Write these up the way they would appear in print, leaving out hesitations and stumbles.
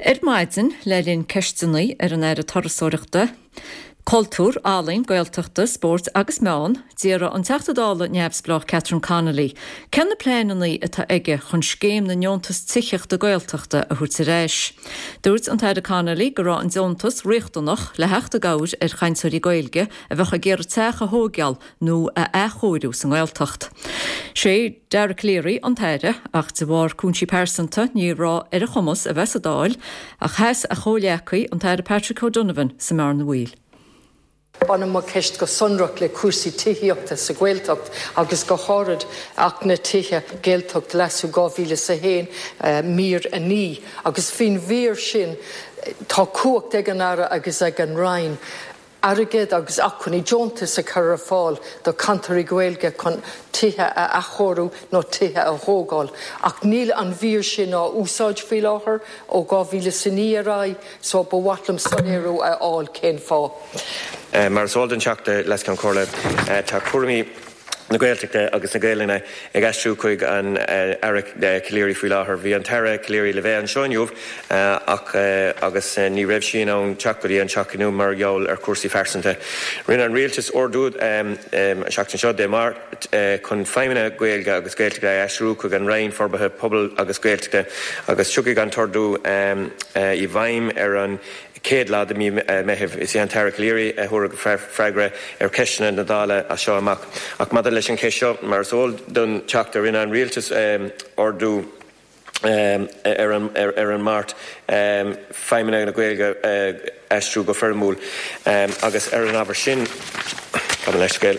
Maidin le linn ceistúnaí an air a tarasóireachta, cultúr, álainn, gaeltachta, sport agus meán, díra an teachtadála neamhsblach Catherine Connolly. Ken na pléanaí atá aige chun scéim na neontas ticheach de gaeltachta a thuirt sa réis. Dúirt an Taide Connolly go rá an deontas riachtanach le heachta gáir chainteoirí gaelge a bheitcha géar techa hógeal nó a échóirú san gaeltacht. Sé Derek Leary an Taide ach de bhar cúnsí persanta ní rá a chumas a bhesadáil ach heas a chóleacaí an Taide Patrick O'Donovan sa mar na bhuil. Anna má ceist go sonrach le cuasaí tíochta sa Gaeltacht agus go háirid ach na tithe Gaeltacht leasú 2001 mír a ní agus fin bhír sin tá cuacht ag an ara agus ag an rain. Ariged agus acunní Jontas a chur fáil do cantarí Gaelge chun tithe a chorú nó tithe a hógáil. Ach níl an bhír sin á úsáid fi láthair ó 2009 rá so ba watlam sanéirú a áil cén fá. Mar sóildan teachta leis can chorla tá cuairmí na Gaeltachta agus na Gaelina ag eistú chuig an Eric Cleary faoi láthair bhí an Tara Cleary le bheith an seoinniuh agus ní raibh sin an teachtaí an teachtainú mar gheall ar cuasaí fearsanta. Rinne an rialtas ordúd seachtain seo de mar chun feimine Gaelga agus Gaeltachta eistú chuig an rain forbathe pobl agus Gaeltachta agus tugaigh an tordú I bhaim ar an céad lá mí meheh is an Tara Cleary a thura go freigra ar ceisina na dála a seo amach. Ach mad leis an céisio mar sóil don teachta rinne an rialtas ordú ar an mart feimine na Gaelga eistriú go fearmúl agus ar an aber sin leis céil.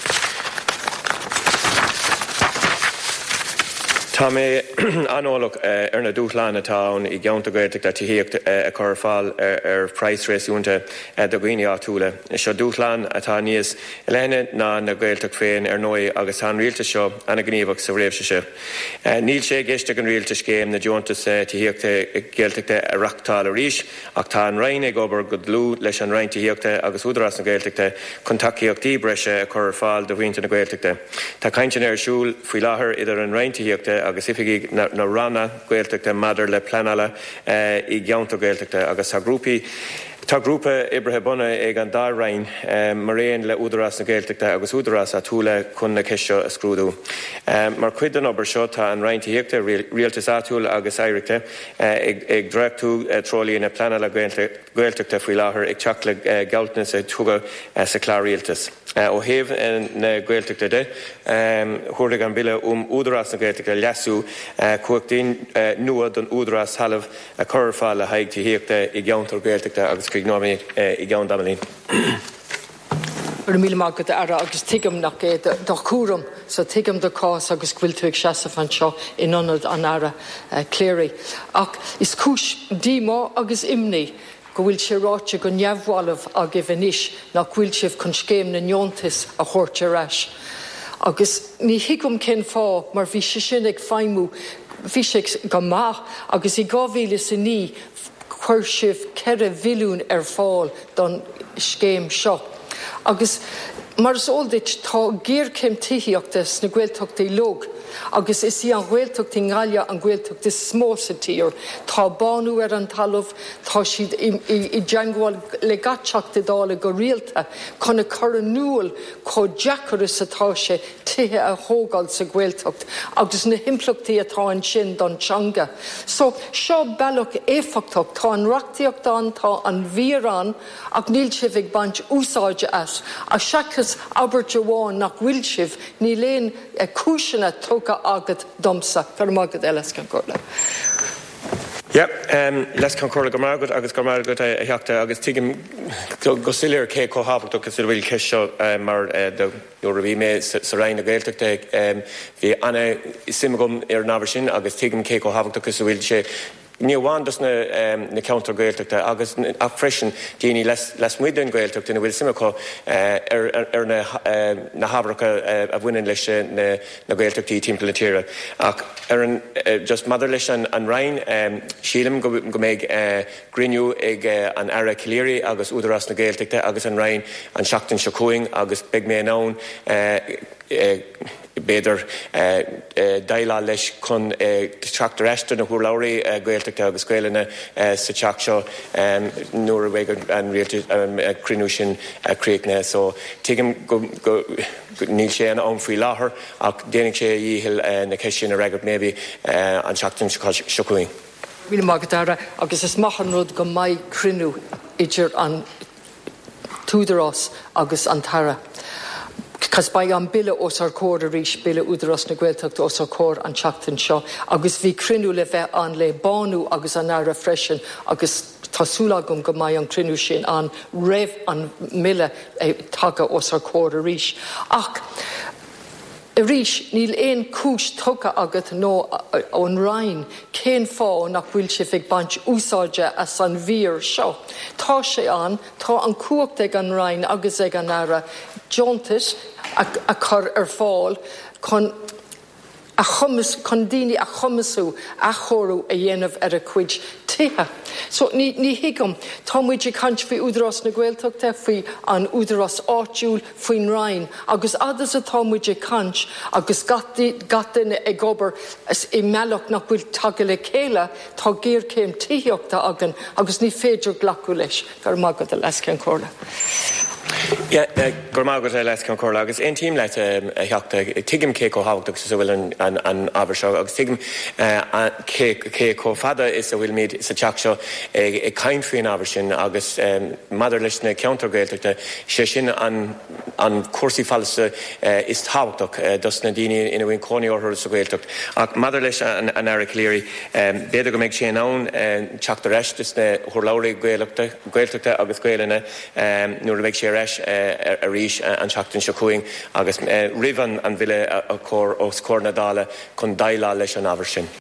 Tá mé anólach ar na dúchláin atá I gceannta Gaeltachta tííocht a chur fáil ar price réisiúnta do ghaoine áitiúla. Seo dúchláin atá níos leine ná na Gaeltach féin ar nói agus tá rialtas seo anna gníomhach sa réimhse. Níl sé géiste an rialtas céim na Jontas tííochta Gaeltachta a reachtáil a ríis ach tá an rain ag obair go dlú leis an rain tííochta agus údarás na Gaeltachta chun takeíochtaí breise a chur fáil do bhaointe na Gaeltachta. Tá caintean ar siúl faoi láthair idir an rain tííochta agus ifigí na ranna Gaeltachta madidir le planala I gceannta Gaeltachta agus tá grúpa ibrithe buna ag an dá rain mar réon le údarás na Gaeltachta agus údarás a túla chun na ceisio a scrúdú. Mar cuid an obair seo tá an rain tííochta rialtas áitiúil agus éireachta ag dreachtú trolaí na planala Gaeltachta faoi láthair ag teach le gealtna sa tuga sa clár rialtas. Ó thaobh na Gaeltachta de thuirligh an bille údarás na Gaeltachta leasú cuachtaín nua don údarás talamh a chur fáil a thaigh tííochta I gceanntar Gaeltachta agus chuig nóí I gceann damalín. Mí mágad ara agus tuigim nach do cuaram sa tuigim do cás agus bhfuilteigh seasa an seo inionad an ara Cleary. Ach is cúis dímá agus imní go bhfuil sé ráite go neamhhalamh a gibhanis nach bhfuil sibh chun scéim na neontas a chuirte reis. Agus ní hiigum cén fá mar bhí sé sin ag feimú bhí sé go maith agus I 2009 chuir sibh ceithre mhilún ar fáil don scéim seo. Agus mar is óldait tá géarcéim tííochtas na Gaeltachtaí log agus is I an Gaeltachtaí ngáile an Gaeltachta smó sa tír tá banú ar an talamh tá siad I deangáil le gatseachta dála go rialta chuna chur an núil có deacaras atá sé tithe a hógáil sa Gaeltacht agus na himplachtaí atá an sin don teanga. So seo bealach éfachtacht tá an reachtaíocht tá an bhíorán ach níl sibh ag baint úsáide as a seachas aber Joáin nach bhfuil sibh ní léon cúiseanna tóga agad domsa tar mágad eiles can cóla. Les can cóla go margad agus go margad a heachta agus tuigim go silir cé cóhabhacht agus bhfuil ceisio mar do bhí mé sa rain na Gaeltachta bhí anna simagum ar an aber sin agus tuigim cé cóhabhacht agus bhfuil sé ní bháindas na ceanntar Gaeltachta agus a freisin daoine les muidir an Gaeltachta na bhfuil simachá ar na habracha a bhaineann leis na Gaeltachtaí timpeall na tíre. Ach ar an just madidir leis an rain sílim go méid griniú ag an Ara Cleary agus údarás na Gaeltachta agus an rain an seachtain seo cuaing agus beag mé ann beidir daile leis chun trachtar eiste na huairlairí Gaeltachta agus Gaelana sa teach seo nuair a bheith an rialta crinú sin críocne, so tuigim go níl sé an faoi láthair ach déananig sé díhil na ceist sin a ragad maybe an seachtain secuing. Bhí mágadara agus is maihan rud go maiid crinú idir an túdarás agus an tara. Cos ba an bille os ar cór a rís bille údarás na Gaeltacht os ar cór an seachtain seo, agus bhí crinú le bheith an le banú agus an aire freisin agus tásúlagum go maiid an crinú sin an raibh an mille taga os ar cór a rís. Ach, a rís níl éon cúis tuga agat nó ón rainn cén fá nach bhfuil sé fig bant úsáide as an bhír seo. Tá sé an, tá an cuacht ag an rainn agus ag an aire jauntas a chur ar fáil chun a chumas chun daoine a chumasú a chorú a dhéanamh ar a cuid tithe. So ní hiigem tá muid cant faoi údarás na Gaeltachta faoi an údarás áitiúil faoin rainn agus adas atá muid cant agus gataine ag obair i meach nach bhfuil tagil le chéile tá géir céim tíochta agan agus ní féidir glacu leis gur mágad a leiscean córa. Gur mágad a leiscean córa agus ein tíim leit a heachta tuigim cé có hábhachtach sa bhfuil an aber seo agus tuigim cé có fada is a bhfuil míad sa teach seo ag cain faoin aber sin agus maidir leis na ceantar Gaeltachta sé sin an cuasaí fallasa is táhachtach dus na daoine ina bhfuin cónaí orthair sa Gaeltacht. Ach maidir leis an Eric Leary beidir go méid sé ann teachta reis dus na chomhlóirí Gaeltachta agus Gaelana nuair a bheidh sé reis a rís an seachtain secuing agus rivan an bhile a cór os cór na dála chun dailá leis an aber sin.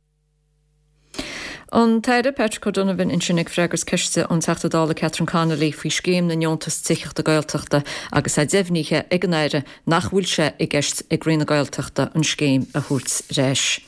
An teide Patrick O'Donovan in sinnig freigus ceiste an teachtadála Catherine Connolly faoi scéim na neontas tíocht a Gaeltachta agus a deimhníthe ag an éire nach bhfuil sé i gceist ag rionna Gaeltachta an scéim a thuairt réis.